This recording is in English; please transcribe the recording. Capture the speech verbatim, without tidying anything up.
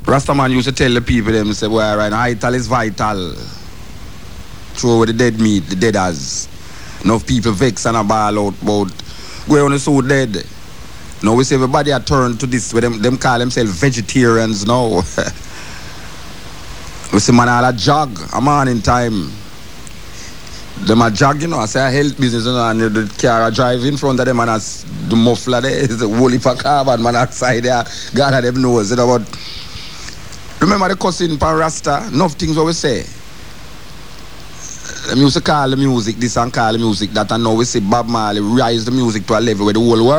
Rastaman used to tell the people them, say, well, right, vital is vital. Throw away the dead meat, the dead as. Enough people vex and a ball out about we're only so dead. Now we say everybody are turned to this, where them, them call themselves vegetarians now. We see man all a jog, a morning time. Them a jog, you know, I say a health business, you know, and the car a drive in front of them and as the muffler there is the whole heap of carbon man outside there. God had them knows, you know, but remember the cussing pan Rasta, enough things what we say. Them used to call the music this and call the music that, and now we see Bob Marley rise the music to a level where the whole world